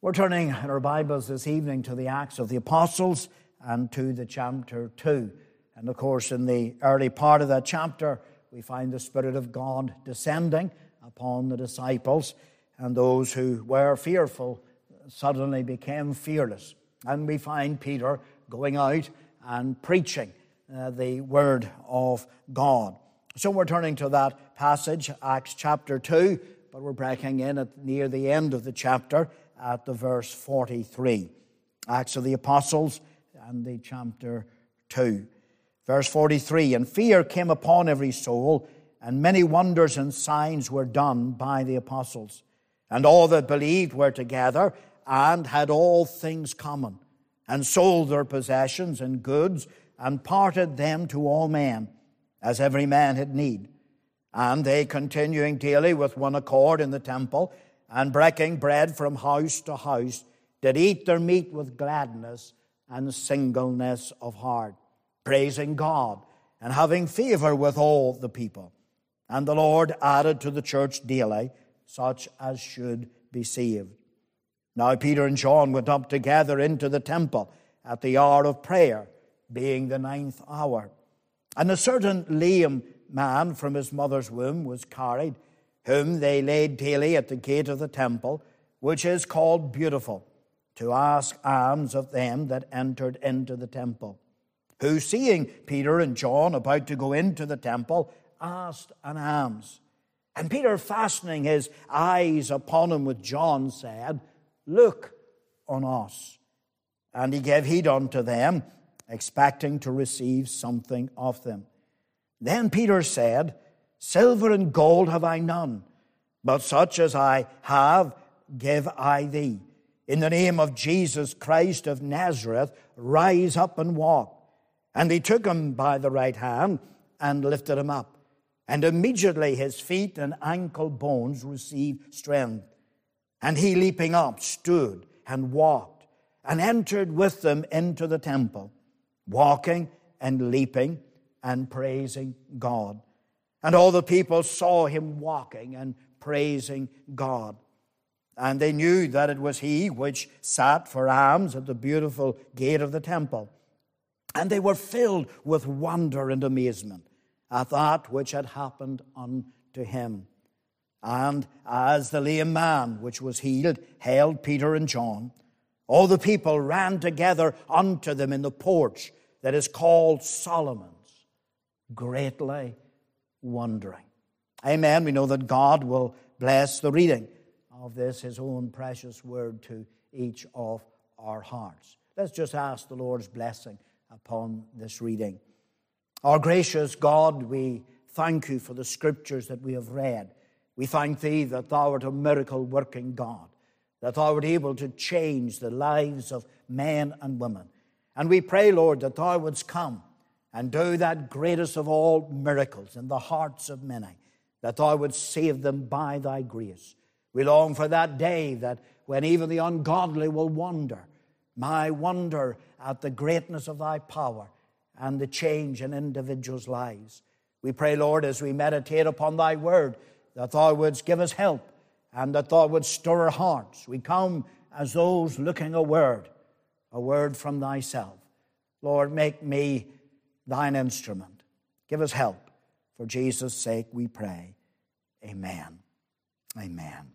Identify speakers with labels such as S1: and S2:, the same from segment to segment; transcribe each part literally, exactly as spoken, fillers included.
S1: We're turning in our Bibles this evening to the Acts of the Apostles and to the chapter two. And of course, in the early part of that chapter, we find the Spirit of God descending upon the disciples, and those who were fearful suddenly became fearless. And we find Peter going out and preaching uh, the Word of God. So we're turning to that passage, Acts chapter two, but we're breaking in at near the end of the chapter at the verse forty-three. Acts of the Apostles and the chapter two. Verse forty-three, and fear came upon every soul, and many wonders and signs were done by the apostles. And all that believed were together, and had all things common, and sold their possessions and goods, and parted them to all men, as every man had need. And they, continuing daily with one accord in the temple, and breaking bread from house to house, did eat their meat with gladness and singleness of heart, praising God, and having favor with all the people. And the Lord added to the church daily such as should be saved. Now Peter and John went up together into the temple at the hour of prayer, being the ninth hour. And a certain lame man from his mother's womb was carried, whom they laid daily at the gate of the temple, which is called Beautiful, to ask alms of them that entered into the temple. Who, seeing Peter and John about to go into the temple, asked an alms. And Peter, fastening his eyes upon him with John, said, Look on us. And he gave heed unto them, expecting to receive something of them. Then Peter said, Silver and gold have I none, but such as I have give I thee. In the name of Jesus Christ of Nazareth, rise up and walk. And he took him by the right hand and lifted him up. And immediately his feet and ankle bones received strength. And he, leaping up, stood and walked, and entered with them into the temple, walking and leaping and praising God. And all the people saw him walking and praising God. And they knew that it was he which sat for alms at the beautiful gate of the temple. And they were filled with wonder and amazement at that which had happened unto him. And as the lame man which was healed held Peter and John, all the people ran together unto them in the porch that is called Solomon's, greatly wondering. Amen. We know that God will bless the reading of this, his own precious word, to each of our hearts. Let's just ask the Lord's blessing upon this reading. Our gracious God, we thank you for the scriptures that we have read. We thank thee that thou art a miracle-working God, that thou art able to change the lives of men and women. And we pray, Lord, that thou wouldst come and do that greatest of all miracles in the hearts of many, that thou wouldst save them by thy grace. We long for that day that when even the ungodly will wonder, my wonder at the greatness of thy power and the change in individuals' lives. We pray, Lord, as we meditate upon thy word, that thou wouldst give us help and that thou wouldst stir our hearts. We come as those looking a word, a word from thyself. Lord, make me thine instrument. Give us help. For Jesus' sake we pray. Amen. Amen.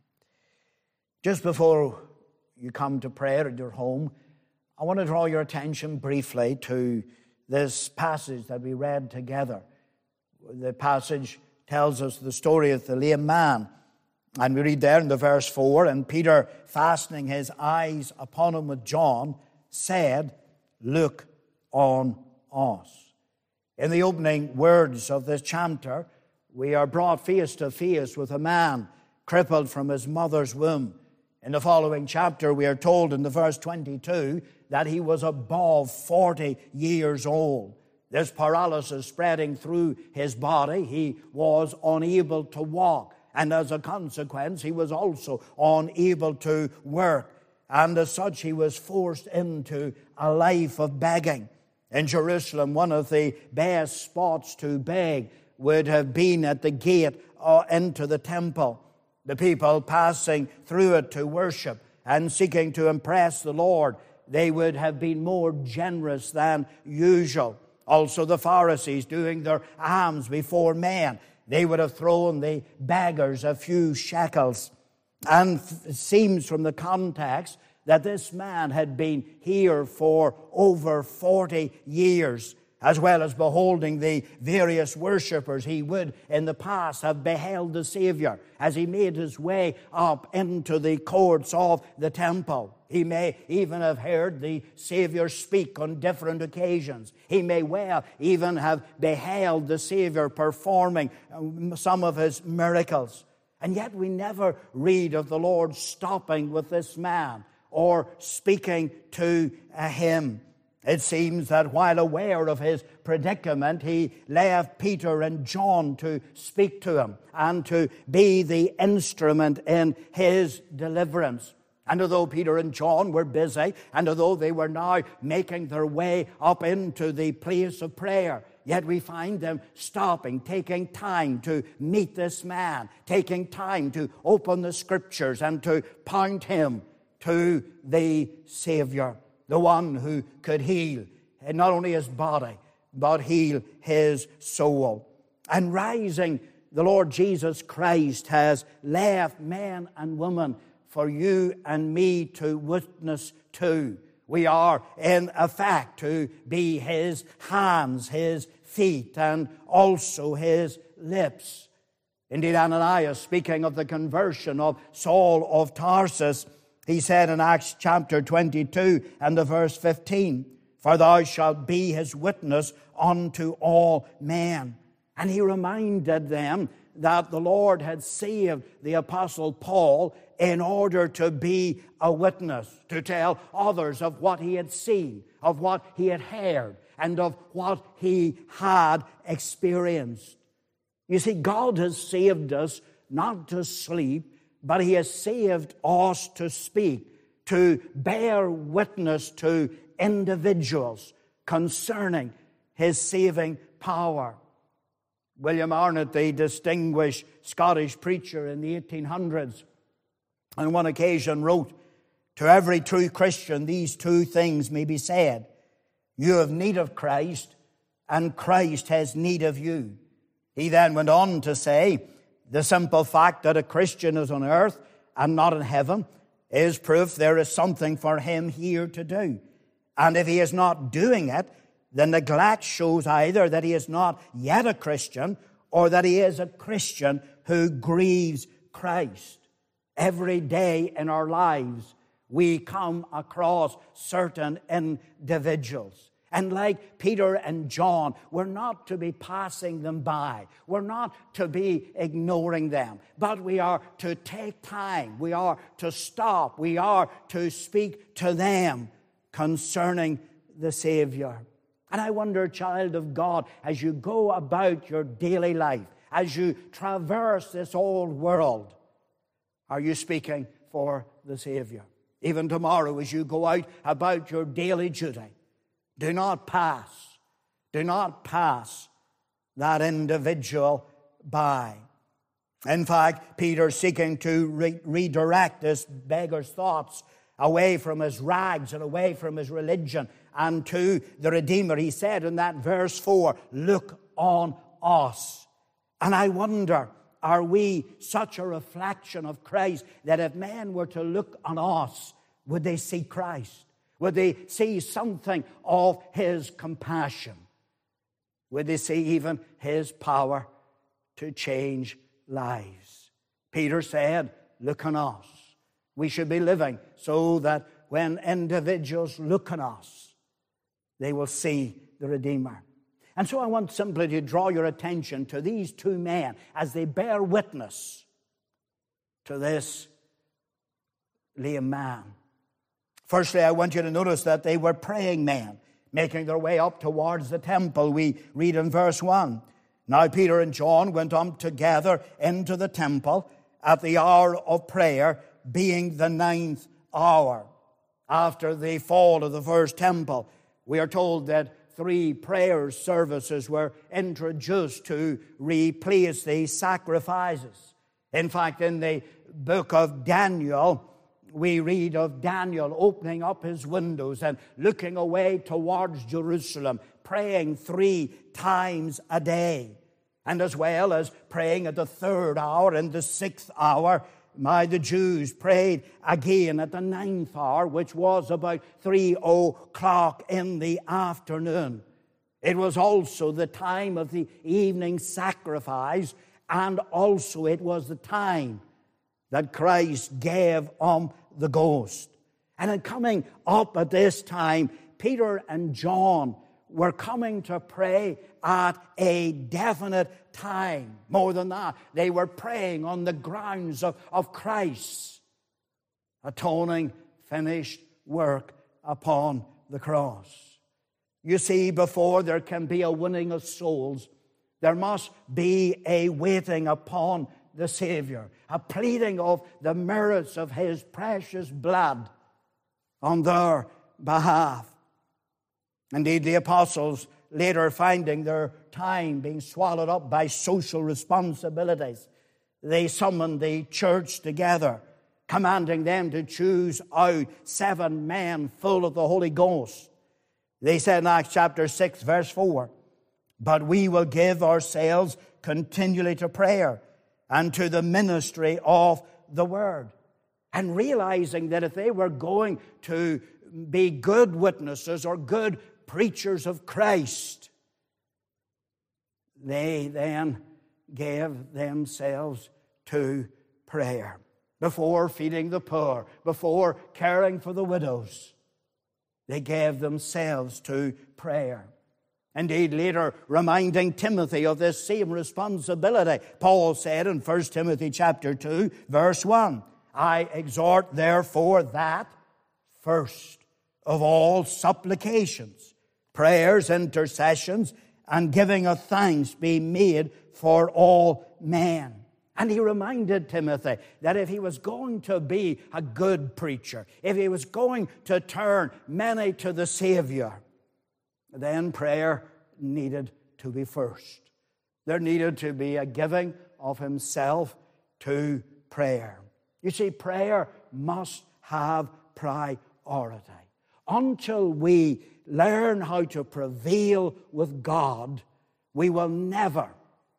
S1: Just before you come to prayer at your home, I want to draw your attention briefly to this passage that we read together. The passage tells us the story of the lame man. And we read there in the verse four, and Peter, fastening his eyes upon him with John, said, Look on us. In the opening words of this chapter, we are brought face to face with a man crippled from his mother's womb. In the following chapter, we are told in the verse twenty-two that he was above forty years old. This paralysis spreading through his body, he was unable to walk. And as a consequence, he was also unable to work. And as such, he was forced into a life of begging. In Jerusalem, one of the best spots to beg would have been at the gate uh, into the temple. The people passing through it to worship and seeking to impress the Lord, they would have been more generous than usual. Also the Pharisees doing their alms before men, they would have thrown the beggars a few shekels. And it seems from the context that this man had been here for over forty years, as well as beholding the various worshippers. He would in the past have beheld the Savior as he made his way up into the courts of the temple. He may even have heard the Savior speak on different occasions. He may well even have beheld the Savior performing some of his miracles. And yet we never read of the Lord stopping with this man or speaking to him. It seems that while aware of his predicament, he left Peter and John to speak to him and to be the instrument in his deliverance. And although Peter and John were busy, and although they were now making their way up into the place of prayer, yet we find them stopping, taking time to meet this man, taking time to open the Scriptures and to point him to the Savior, the one who could heal not only his body, but heal his soul. And rising, the Lord Jesus Christ has left men and women for you and me to witness to. We are, in effect, to be his hands, his feet, and also his lips. Indeed, Ananias, speaking of the conversion of Saul of Tarsus, he said in Acts chapter twenty-two and the verse fifteen, "For thou shalt be his witness unto all men." And he reminded them that the Lord had saved the Apostle Paul in order to be a witness, to tell others of what he had seen, of what he had heard, and of what he had experienced. You see, God has saved us not to sleep, but he has saved us to speak, to bear witness to individuals concerning his saving power. William Arnott, the distinguished Scottish preacher in the eighteen hundreds, on one occasion wrote, "To every true Christian these two things may be said. You have need of Christ, and Christ has need of you." He then went on to say, "The simple fact that a Christian is on earth and not in heaven is proof there is something for him here to do. And if he is not doing it, the neglect shows either that he is not yet a Christian or that he is a Christian who grieves Christ." Every day in our lives, we come across certain individuals. And like Peter and John, we're not to be passing them by. We're not to be ignoring them. But we are to take time. We are to stop. We are to speak to them concerning the Savior. And I wonder, child of God, as you go about your daily life, as you traverse this old world, are you speaking for the Savior? Even tomorrow, as you go out about your daily duty, do not pass, do not pass that individual by. In fact, Peter, seeking to re- redirect this beggar's thoughts away from his rags and away from his religion and to the Redeemer, he said in that verse four, "Look on us." And I wonder, are we such a reflection of Christ that if men were to look on us, would they see Christ? Would they see something of his compassion? Would they see even his power to change lives? Peter said, "Look on us." We should be living so that when individuals look on us, they will see the Redeemer. And so I want simply to draw your attention to these two men as they bear witness to this lame man. Firstly, I want you to notice that they were praying men, making their way up towards the temple. We read in verse one, "Now Peter and John went up together into the temple at the hour of prayer, being the ninth hour." After the fall of the first temple, we are told that three prayer services were introduced to replace the sacrifices. In fact, in the book of Daniel, we read of Daniel opening up his windows and looking away towards Jerusalem, praying three times a day. And as well as praying at the third hour and the sixth hour, my, the Jews prayed again at the ninth hour, which was about three o'clock in the afternoon. It was also the time of the evening sacrifice, and also it was the time that Christ gave um the ghost. And in coming up at this time, Peter and John were coming to pray at a definite time. More than that, they were praying on the grounds of, of Christ's atoning, finished work upon the cross. You see, before there can be a winning of souls, there must be a waiting upon the Savior, a pleading of the merits of His precious blood on their behalf. Indeed, the apostles, later finding their time being swallowed up by social responsibilities, they summoned the church together, commanding them to choose out seven men full of the Holy Ghost. They said in Acts chapter six, verse four, "But we will give ourselves continually to prayer and to the ministry of the word." And realizing that if they were going to be good witnesses or good preachers of Christ, they then gave themselves to prayer. Before feeding the poor, before caring for the widows, they gave themselves to prayer. Indeed, later reminding Timothy of this same responsibility, Paul said in First Timothy chapter two, verse one, "I exhort therefore that first of all supplications, prayers, intercessions, and giving of thanks be made for all men." And he reminded Timothy that if he was going to be a good preacher, if he was going to turn many to the Savior, then prayer needed to be first. There needed to be a giving of himself to prayer. You see, prayer must have priority. Until we learn how to prevail with God, we will never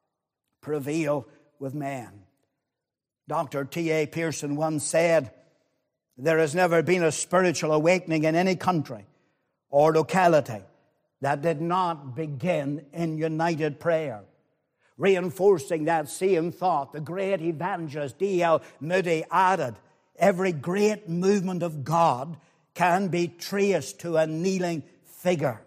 S1: prevail with men. Doctor T A Pearson once said, "There has never been a spiritual awakening in any country or locality that did not begin in united prayer." Reinforcing that same thought, the great evangelist D L Moody added, "Every great movement of God can be traced to a kneeling figure."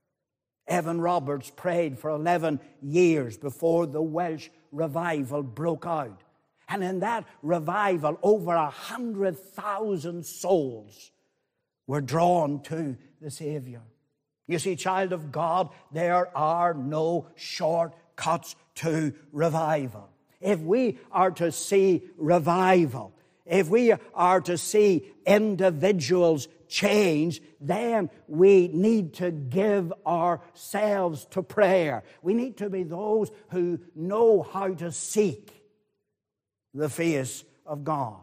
S1: Evan Roberts prayed for eleven years before the Welsh revival broke out. And in that revival, over a hundred thousand souls were drawn to the Savior. You see, child of God, there are no shortcuts to revival. If we are to see revival, if we are to see individuals change, then we need to give ourselves to prayer. We need to be those who know how to seek the face of God.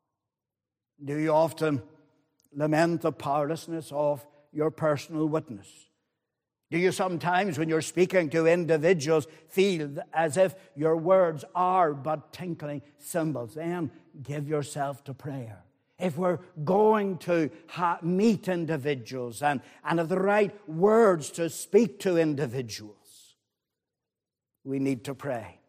S1: Do you often lament the powerlessness of your personal witness? Do you sometimes, when you're speaking to individuals, feel as if your words are but tinkling cymbals? Then give yourself to prayer. If we're going to ha- meet individuals and, and have the right words to speak to individuals, we need to pray.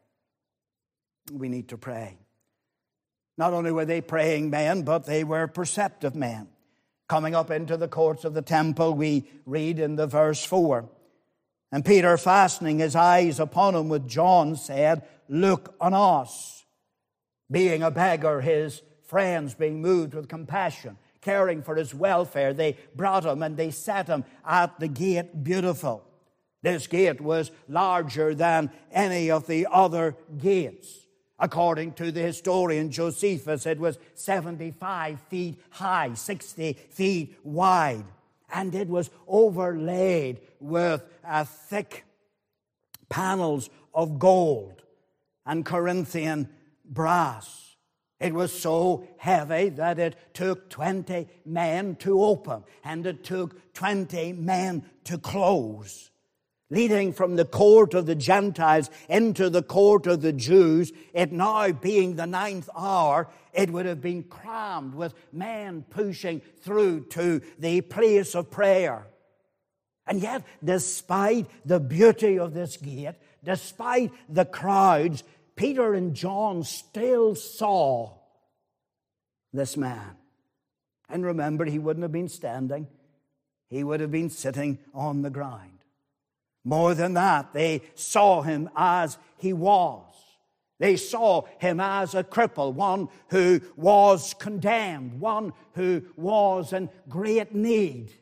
S1: We need to pray. Not only were they praying men, but they were perceptive men. Coming up into the courts of the temple, we read in the verse four, "And Peter, fastening his eyes upon him with John, said, 'Look on us.' Being a beggar, his friends being moved with compassion, caring for his welfare, they brought him and they set him at the gate Beautiful. This gate was larger than any of the other gates. According to the historian Josephus, it was seventy-five feet high, sixty feet wide, and it was overlaid with uh, thick panels of gold and Corinthian brass. It was so heavy that it took twenty men to open, and it took twenty men to close. Leading from the court of the Gentiles into the court of the Jews, it now being the ninth hour, it would have been crammed with men pushing through to the place of prayer. And yet, despite the beauty of this gate, despite the crowds, Peter and John still saw this man. And remember, he wouldn't have been standing. He would have been sitting on the ground. More than that, they saw him as he was. They saw him as a cripple, one who was condemned, one who was in great need.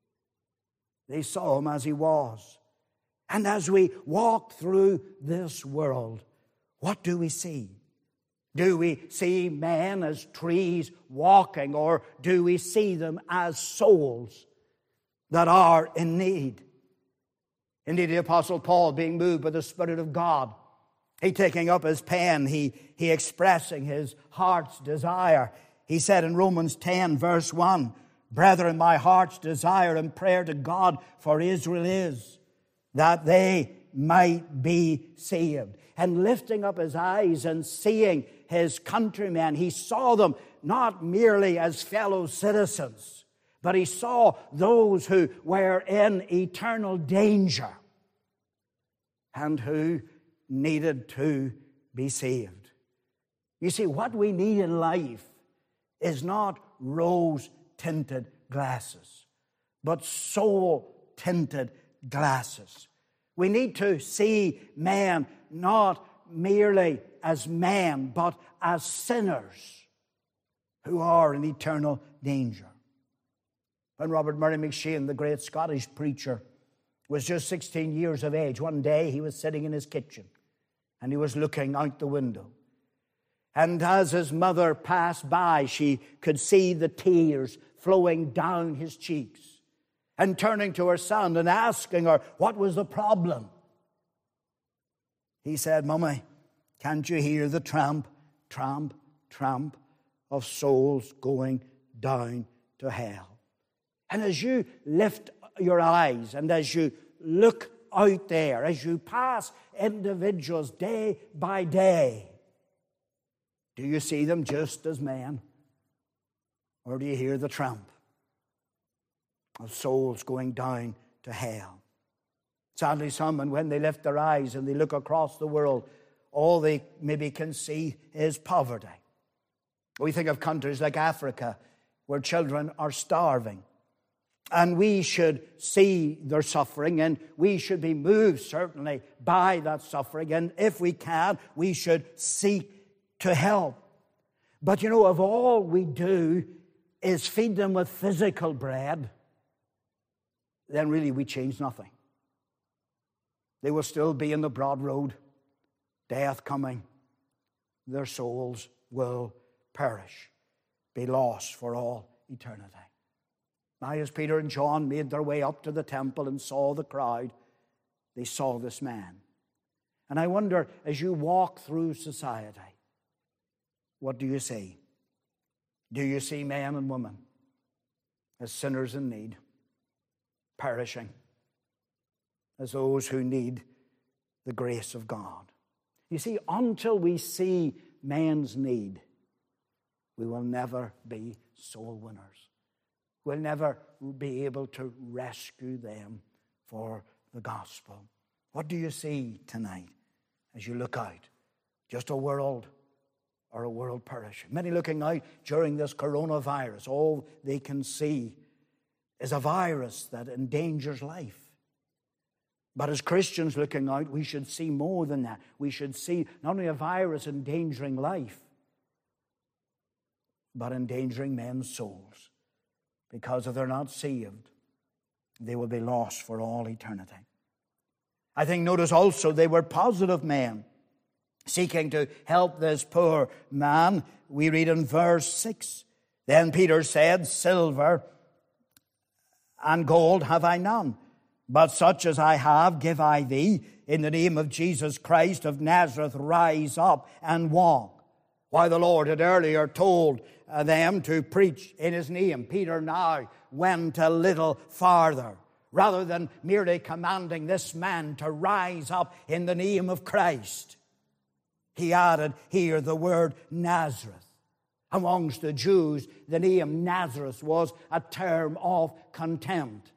S1: They saw him as he was. And as we walk through this world, what do we see? Do we see men as trees walking, or do we see them as souls that are in need? Indeed, the Apostle Paul, being moved by the Spirit of God, he taking up his pen, he, he expressing his heart's desire. He said in Romans ten, verse one, "Brethren, my heart's desire and prayer to God for Israel is that they might be saved." And lifting up his eyes and seeing his countrymen, he saw them not merely as fellow citizens, but he saw those who were in eternal danger and who needed to be saved. You see, what we need in life is not rose-tinted glasses, but soul-tinted glasses. We need to see man not merely as men, but as sinners who are in eternal danger. When Robert Murray McShane, the great Scottish preacher, was just sixteen years of age, one day he was sitting in his kitchen and he was looking out the window. And as his mother passed by, she could see the tears flowing down his cheeks. And turning to her son and asking her what was the problem, he said, "Mummy, can't you hear the tramp, tramp, tramp of souls going down to hell?" And as you lift your eyes and as you look out there, as you pass individuals day by day, do you see them just as men? Or do you hear the tramp of souls going down to hell? Sadly, some, and when they lift their eyes and they look across the world, all they maybe can see is poverty. We think of countries like Africa where children are starving. And we should see their suffering, and we should be moved, certainly, by that suffering. And if we can, we should seek to help. But, you know, if all we do is feed them with physical bread, then really we change nothing. They will still be in the broad road, death coming. Their souls will perish, be lost for all eternity. Now, as Peter and John made their way up to the temple and saw the crowd, they saw this man. And I wonder, as you walk through society, what do you see? Do you see men and women as sinners in need, perishing, as those who need the grace of God? You see, until we see man's need, we will never be soul winners. We'll never be able to rescue them for the gospel. What do you see tonight as you look out? Just a world or a world perishing? Many looking out during this coronavirus, all they can see is a virus that endangers life. But as Christians looking out, we should see more than that. We should see not only a virus endangering life, but endangering men's souls. Because if they're not saved, they will be lost for all eternity. I think, notice also, they were positive men, seeking to help this poor man. We read in verse six, "Then Peter said, Silver and gold have I none, but such as I have give I thee. In the name of Jesus Christ of Nazareth, rise up and walk." While the Lord had earlier told uh, them to preach in his name, Peter now went a little farther. Rather than merely commanding this man to rise up in the name of Christ, he added here the word Nazareth. Amongst the Jews, the name Nazareth was a term of contempt.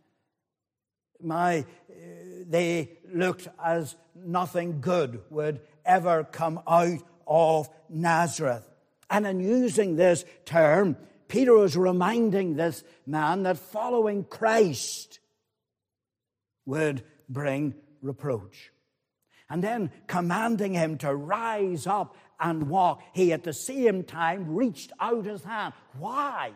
S1: My, they looked as nothing good would ever come out of Nazareth. And in using this term, Peter was reminding this man that following Christ would bring reproach. And then commanding him to rise up and walk, he at the same time reached out his hand. Why?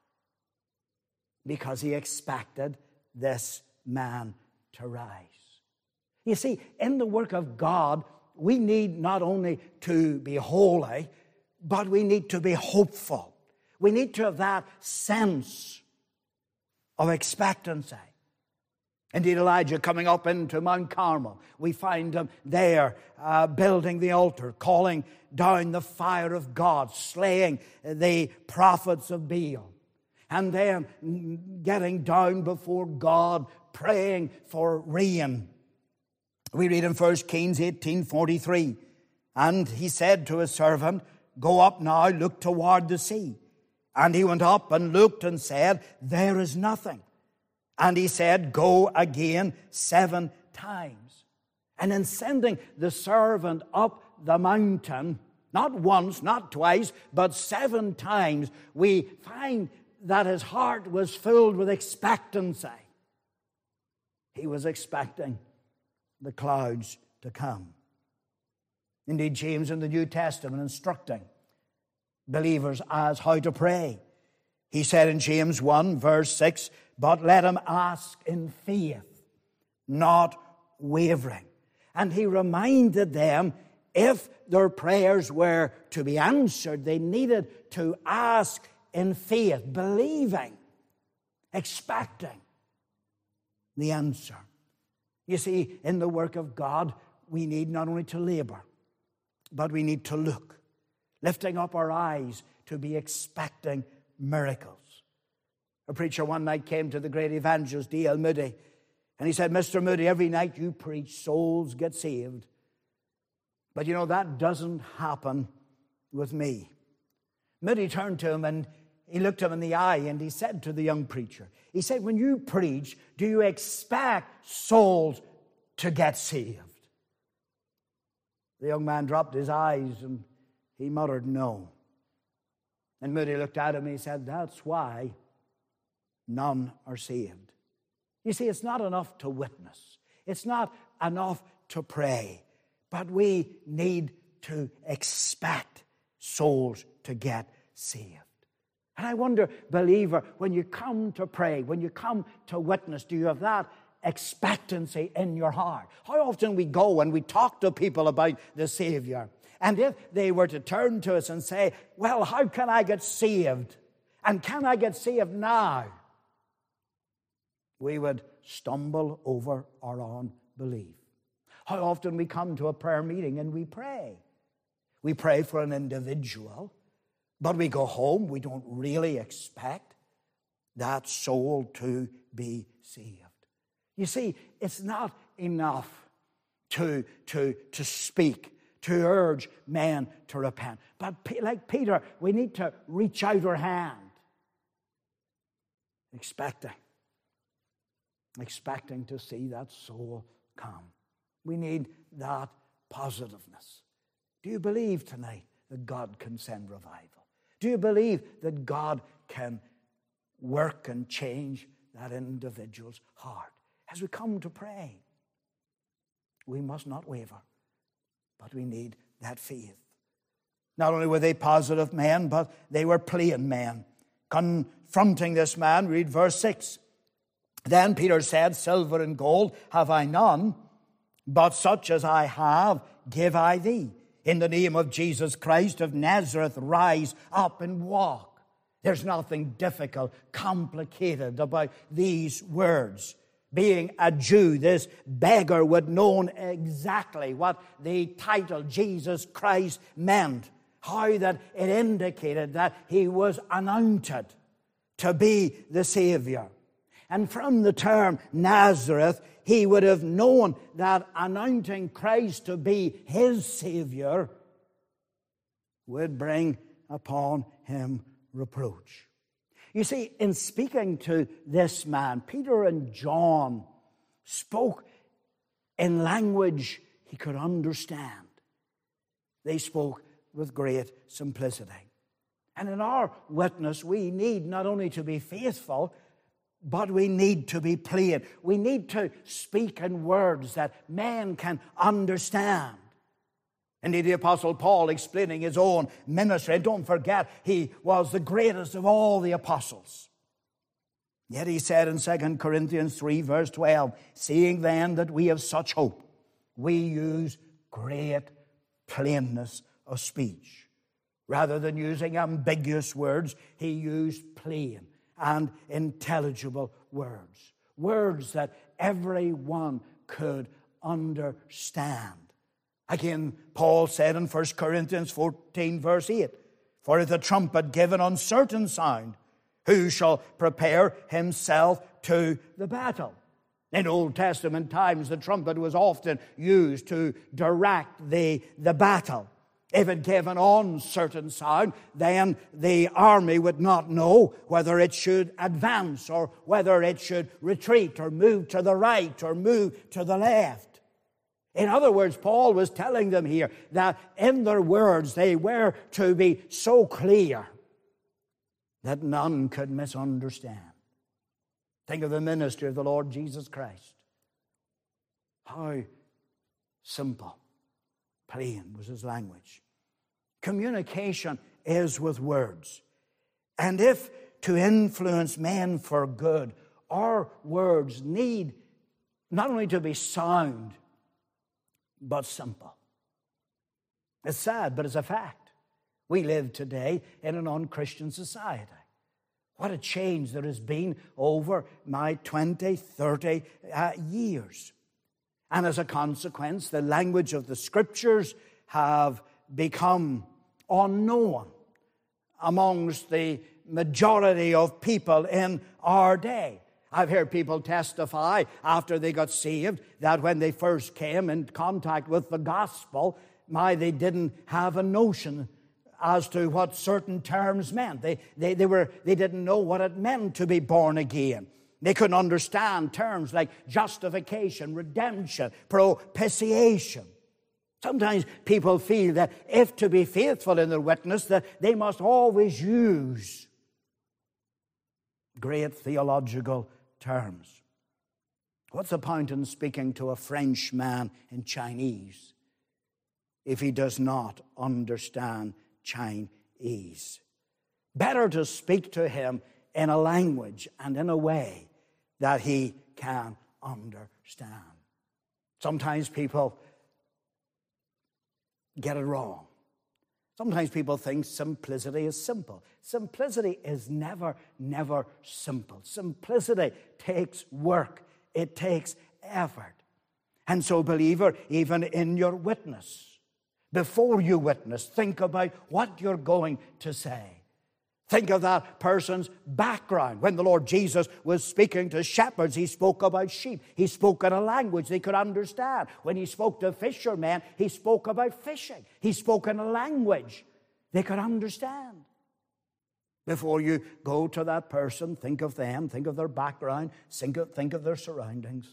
S1: Because he expected this man to rise. You see, in the work of God, we need not only to be holy, but we need to be hopeful. We need to have that sense of expectancy. Indeed, Elijah coming up into Mount Carmel, we find him there uh, building the altar, calling down the fire of God, slaying the prophets of Baal, and then getting down before God, praying for rain. We read in First Kings eighteen forty-three, and he said to his servant, "Go up now, look toward the sea." And he went up and looked and said, "There is nothing." And he said, "Go again seven times." And in sending the servant up the mountain, not once, not twice, but seven times, we find that his heart was filled with expectancy. He was expecting the clouds to come. Indeed, James in the New Testament instructing believers as how to pray. He said in James one, verse six, "But let him ask in faith, not wavering." And he reminded them, if their prayers were to be answered, they needed to ask in faith, believing, expecting the answer. You see, in the work of God, we need not only to labor, but we need to look, lifting up our eyes to be expecting miracles. A preacher one night came to the great evangelist D L Moody, and he said, "Mister Moody, every night you preach, souls get saved. But you know, that doesn't happen with me." Moody turned to him and he looked him in the eye and he said to the young preacher, he said, "When you preach, do you expect souls to get saved?" The young man dropped his eyes and he muttered, "No." And Moody looked at him and he said, "That's why none are saved." You see, it's not enough to witness. It's not enough to pray. But we need to expect souls to get saved. And I wonder, believer, when you come to pray, when you come to witness, do you have that expectancy in your heart? How often we go and we talk to people about the Savior, and if they were to turn to us and say, "Well, how can I get saved? And can I get saved now?" we would stumble over our own belief. How often we come to a prayer meeting and we pray. We pray for an individual, but we go home, we don't really expect that soul to be saved. You see, it's not enough to, to, to speak, to urge men to repent. But like Peter, we need to reach out our hand, expecting, expecting to see that soul come. We need that positiveness. Do you believe tonight that God can send revival? Do you believe that God can work and change that individual's heart? As we come to pray, we must not waver, but we need that faith. Not only were they positive men, but they were plain men. Confronting this man, read verse six. Then Peter said, "Silver and gold have I none, but such as I have give I thee. In the name of Jesus Christ of Nazareth, rise up and walk." There's nothing difficult, complicated about these words. Being a Jew, this beggar would know exactly what the title Jesus Christ meant. how that it indicated that he was anointed to be the Savior. And from the term Nazareth, he would have known that anointing Christ to be his Savior would bring upon him reproach. You see, in speaking to this man, Peter and John spoke in language he could understand. They spoke with great simplicity. And in our witness, we need not only to be faithful, but we need to be plain. We need to speak in words that men can understand. Indeed, the Apostle Paul, explaining his own ministry, and don't forget, he was the greatest of all the apostles. Yet he said in Second Corinthians three, verse twelve, seeing then that we have such hope, we use great plainness of speech. Rather than using ambiguous words, he used plain and intelligible words. Words that everyone could understand. Again, Paul said in First Corinthians fourteen, verse eight, for if the trumpet give an uncertain sound, who shall prepare himself to the battle? In Old Testament times, the trumpet was often used to direct the, the battle. If it gave an uncertain sound, then the army would not know whether it should advance or whether it should retreat or move to the right or move to the left. In other words, Paul was telling them here that in their words they were to be so clear that none could misunderstand. Think of the ministry of the Lord Jesus Christ. How simple, plain was his language. Communication is with words. And if to influence men for good, our words need not only to be sound, but simple. It's sad, but it's a fact. We live today in an unchristian society. What a change there has been over my twenty, thirty uh, years. And as a consequence, the language of the Scriptures have become unknown amongst the majority of people in our day. I've heard people testify after they got saved that when they first came in contact with the gospel, my, they didn't have a notion as to what certain terms meant. They, they, they, were, they didn't know what it meant to be born again. They couldn't understand terms like justification, redemption, propitiation. Sometimes people feel that if to be faithful in their witness, that they must always use great theological terms. What's the point in speaking to a French man in Chinese if he does not understand Chinese? Better to speak to him in a language and in a way that he can understand. Sometimes people get it wrong. Sometimes people think simplicity is simple. Simplicity is never, never simple. Simplicity takes work. It takes effort. And so, believer, even in your witness, before you witness, think about what you're going to say. Think of that person's background. When the Lord Jesus was speaking to shepherds, he spoke about sheep. He spoke in a language they could understand. When he spoke to fishermen, he spoke about fishing. He spoke in a language they could understand. Before you go to that person, think of them, think of their background, think of, think of their surroundings,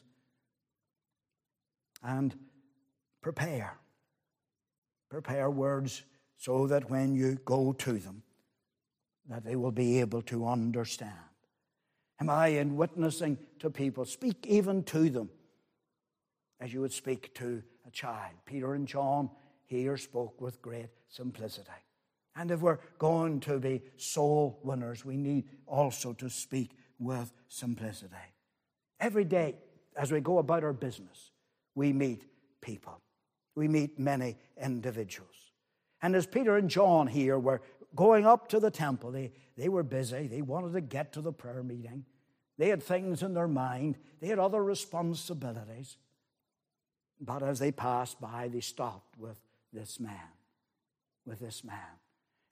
S1: and prepare. Prepare words so that when you go to them, that they will be able to understand. Am I in witnessing to people? Speak even to them as you would speak to a child. Peter and John here spoke with great simplicity. And if we're going to be soul winners, we need also to speak with simplicity. Every day, as we go about our business, we meet people. We meet many individuals. And as Peter and John here were going up to the temple, they, they were busy. They wanted to get to the prayer meeting. They had things in their mind. They had other responsibilities. But as they passed by, they stopped with this man, with this man.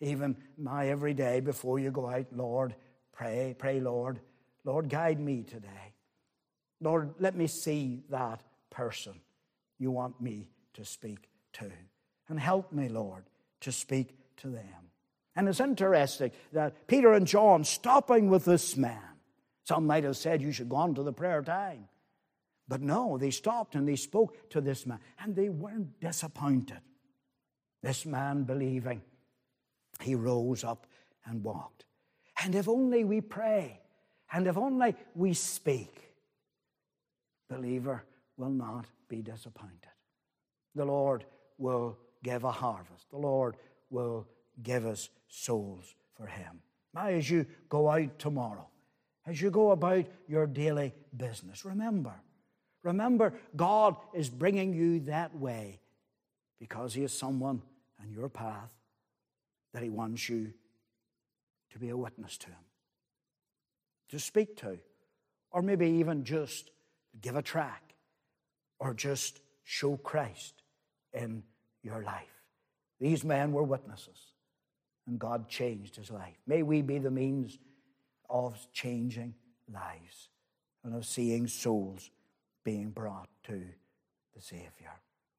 S1: Even my every day before you go out, Lord, pray, pray, Lord, Lord, guide me today. Lord, let me see that person you want me to speak to. And help me, Lord, to speak to them. And it's interesting that Peter and John stopping with this man. Some might have said you should go on to the prayer time. But no, they stopped and they spoke to this man. And they weren't disappointed. This man believing, he rose up and walked. And if only we pray, and if only we speak, believer will not be disappointed. The Lord will give a harvest. The Lord will give us souls for Him. Now, as you go out tomorrow, as you go about your daily business, remember, remember God is bringing you that way because He is someone on your path that He wants you to be a witness to Him, to speak to, or maybe even just give a tract, or just show Christ in your life. These men were witnesses, and God changed his life. May we be the means of changing lives and of seeing souls being brought to the Savior.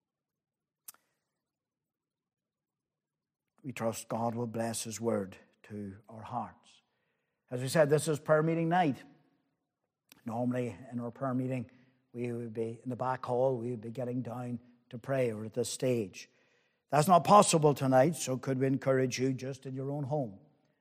S1: We trust God will bless His word to our hearts. As we said, this is prayer meeting night. Normally in our prayer meeting, we would be in the back hall, we would be getting down to prayer at this stage. That's not possible tonight, so could we encourage you just in your own home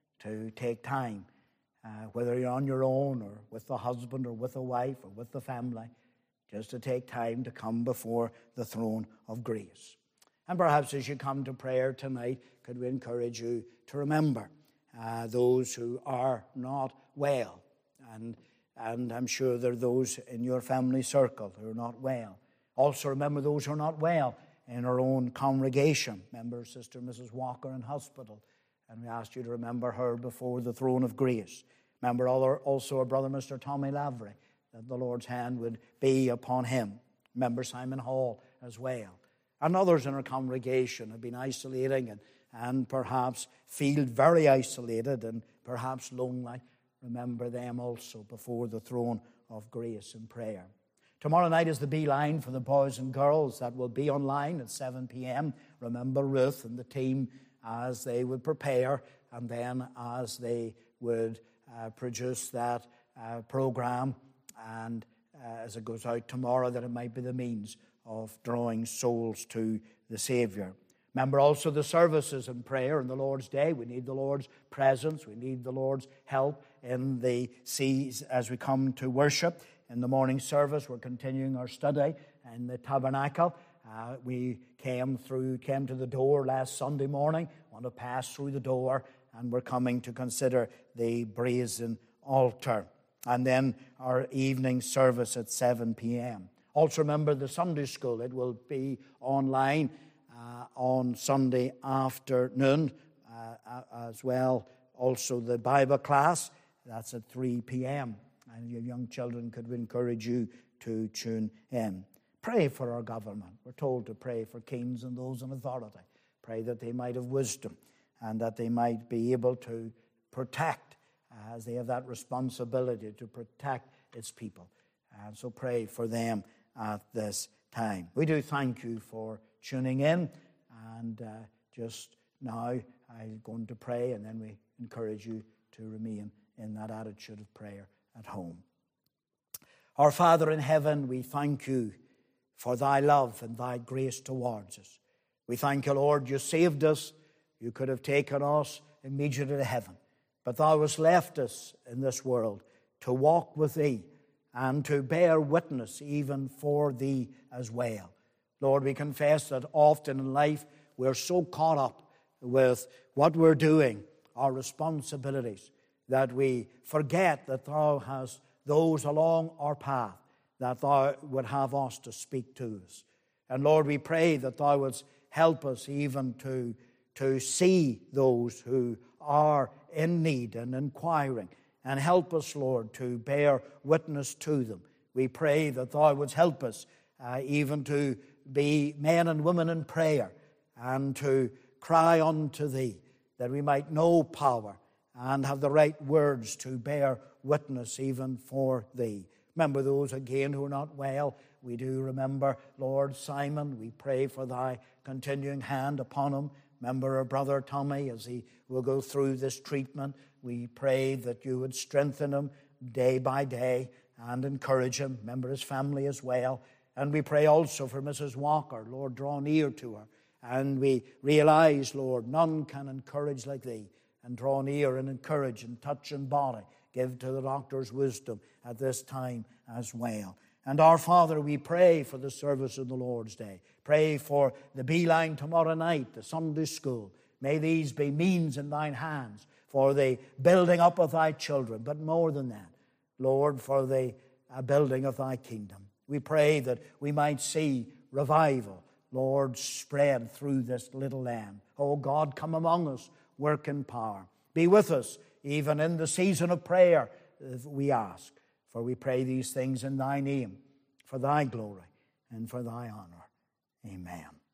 S1: to take time, uh, whether you're on your own or with the husband or with a wife or with the family, just to take time to come before the throne of grace. And perhaps as you come to prayer tonight, could we encourage you to remember uh, those who are not well. And, and I'm sure there are those in your family circle who are not well. Also remember those who are not well in our own congregation. Remember Sister Missus Walker in hospital. And we asked you to remember her before the throne of grace. Remember also our brother Mister Tommy Lavery, that the Lord's hand would be upon him. Remember Simon Hall as well. And others in our congregation have been isolating and, and perhaps feel very isolated and perhaps lonely. Remember them also before the throne of grace in prayer. Tomorrow night is the beeline for the boys and girls that will be online at seven p.m. Remember Ruth and the team as they would prepare and then as they would uh, produce that uh, program and uh, as it goes out tomorrow, that it might be the means of drawing souls to the Savior. Remember also the services and prayer on the Lord's Day. We need the Lord's presence. We need the Lord's help in the seas as we come to worship. In the morning service, we're continuing our study in the tabernacle. Uh, we came through, came to the door last Sunday morning, want to pass through the door, and we're coming to consider the brazen altar. And then our evening service at seven p.m. Also remember the Sunday school. It will be online uh, on Sunday afternoon uh, as well. Also the Bible class, that's at three p.m. And your young children could encourage you to tune in. Pray for our government. We're told to pray for kings and those in authority. Pray that they might have wisdom and that they might be able to protect, uh, as they have that responsibility to protect its people. And so pray for them at this time. We do thank you for tuning in. And uh, just now I'm going to pray, and then we encourage you to remain in that attitude of prayer at home. Our Father in heaven, we thank you for thy love and thy grace towards us. We thank you, Lord, you saved us. You could have taken us immediately to heaven, but thou hast left us in this world to walk with thee and to bear witness even for thee as well. Lord, we confess that often in life we're so caught up with what we're doing, our responsibilities, that we forget that thou hast those along our path that thou would have us to speak to us. And Lord, we pray that thou wouldst help us even to, to see those who are in need and inquiring, and help us, Lord, to bear witness to them. We pray that thou wouldst help us uh, even to be men and women in prayer and to cry unto thee, that we might know power and have the right words to bear witness even for Thee. Remember those again who are not well. We do remember, Lord, Simon. We pray for Thy continuing hand upon him. Remember our brother Tommy as he will go through this treatment. We pray that You would strengthen him day by day and encourage him. Remember his family as well. And we pray also for Missus Walker. Lord, draw near to her. And we realize, Lord, none can encourage like Thee. And draw near and encourage and touch and body. Give to the doctor's wisdom at this time as well. And our Father, we pray for the service of the Lord's Day. Pray for the Beeline tomorrow night, the Sunday school. May these be means in Thine hands for the building up of Thy children. But more than that, Lord, for the uh, building of Thy kingdom. We pray that we might see revival, Lord, spread through this little land. Oh God, come among us, work in power. Be with us, even in the season of prayer, we ask. For we pray these things in Thy name, for Thy glory and for Thy honor. Amen.